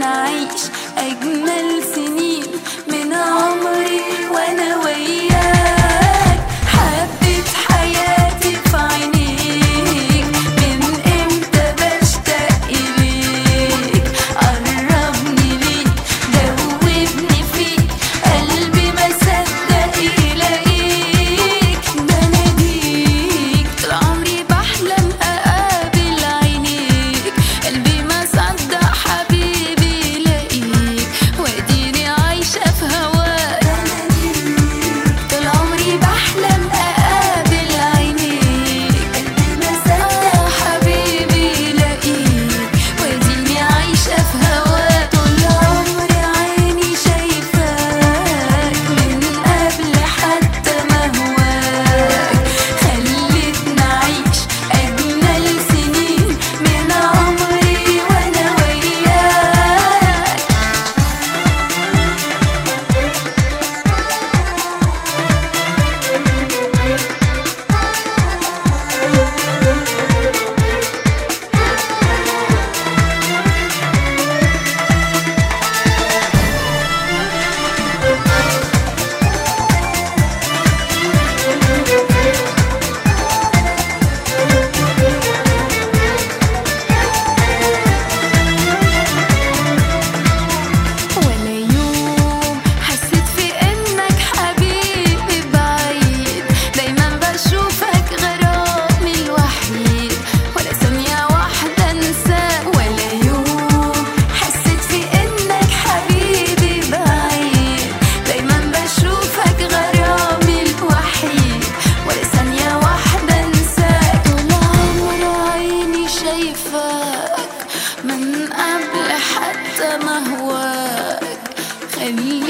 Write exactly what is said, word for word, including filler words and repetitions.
نعيش أجمل سنين من عمري وأنا وياك. حبيت حياتي في عينيك، من إمتى بشتاق إليك. قربني ليك دوبني فيك، قلبي ما صدق يلاقيك. بناديك طول عمري بحلم أقابل عينيك، قلبي ما صدق حبيبي يلاقيك، واديني عايشة في هواك. طول عمري بحلم أقابل عينيك، قلبي ما صدق حبيبي يلاقيك، واديني عايشة في هواك. طول عمري عيني شايفاك، من قبل حتى ما هواك. خلتني أعيش أجمل سنين من عمري وأنا وياك. ولا يوم حسيت في إنك حبيبي بعيد، دايما بشوفك غرامي الوحيد، ولا ثانية واحدة أنساك. ولا يوم حسيت في إنك حبيبي بعيد، دايما بشوفك غرامي الوحيد، ولا ثانية واحدة أنساك. طول عمر عيني شايفاك، من قبل حتى ما هواك. خلي